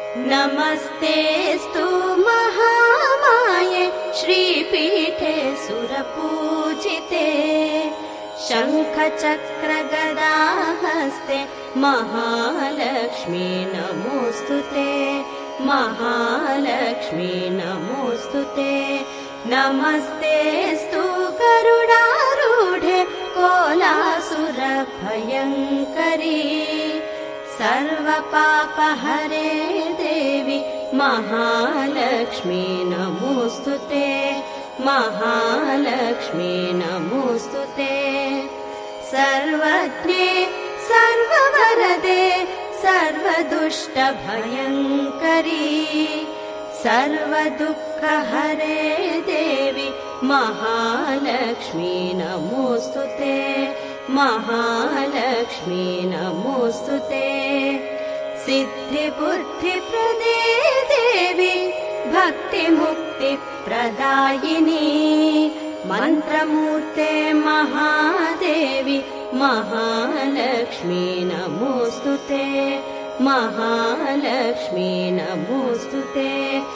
नमस्तेऽस्तु महामाये श्रीपीठे सुरपूजिते शङ्खचक्रगदाहस्ते महालक्ष्मी नमोऽस्तुते महालक्ष्मी नमोऽस्तुते नमस्तेऽस्तु गरुडारूढे कोलासुरभयङ्करी सर्वपापहरे देवी महालक्ष्मी नमोऽस्तुते महालक्ष्मी नमोऽस्तुते सर्वज्ञे सर्ववरदे सर्वदुष्टभयङ्करी सर्वदुःखहरे देवी महालक्ष्मी नमोऽस्तुते महालक्ष्मी नमोऽस्तुते सिद्धिबुद्धिप्रदे देवी भक्तिमुक्तिप्रदायिनी मन्त्रमूर्ते महादेवी महालक्ष्मी नमोऽस्तुते महालक्ष्मी नमोऽस्तुते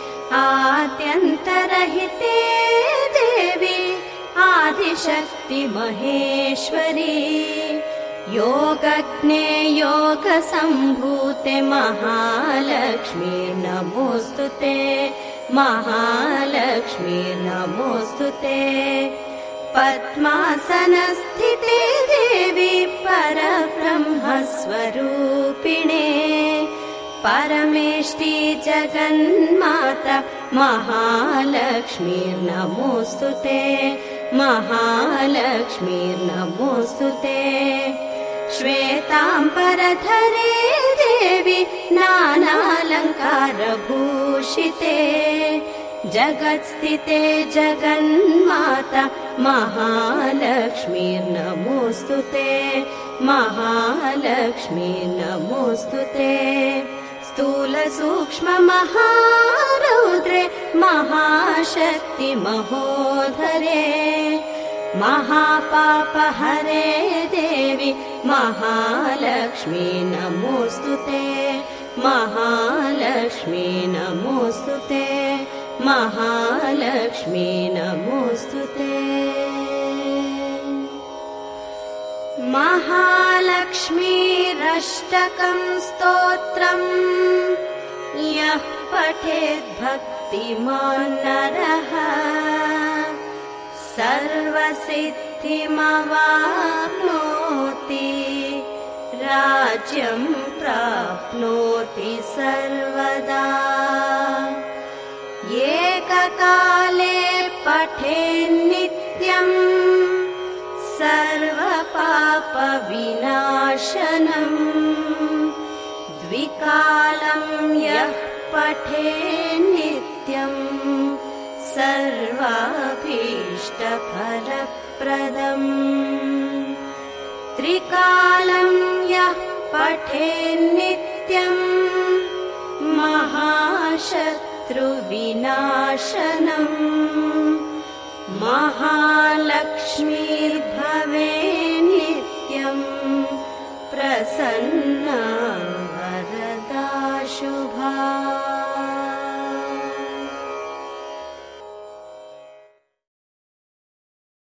आद्यन्तरहिते देवी आदिशक्ति महेश्वरी योगज्ञे योगसम्भूते महालक्ष्मी नमोऽस्तुते महालक्ष्मी नमोऽस्तुते पद्मासनस्थिते देवी परब्रह्मस्वरूपिणे परमेष्टि जगन्माता महालक्ष्मी नमोऽस्तुते महालक्ष्मी नमोऽस्तुते श्वेताम्बरधरे देवी नानालङ्कारभूषिते जगत्स्थिते जगन्माता महालक्ष्मी नमोऽस्तुते महालक्ष्मी नमोऽस्तुते स्थूलसूक्ष्म महारौद्रे महाशक्ति महोधरे महापापहरे देवी महालक्ष्मी नमोऽस्तुते महालक्ष्मी नमोऽस्तुते महालक्ष्मी नमोऽस्तुते महालक्ष्मीरष्टकं स्तोत्रम् यः पठेत् भक्तिमान् नरः सर्वसिद्धिमवाप्नोति राज्यं प्राप्नोति सर्वदा एककाले पठेन्नित्यम् सर्वपापविनाशनम् द्विकालं यः पठेन्नित्यम् सर्वाभीष्टफलप्रदम् त्रिकालं यः पठेन्नित्यम् महाशत्रुविनाशनम् महालक्ष्मीर्भवति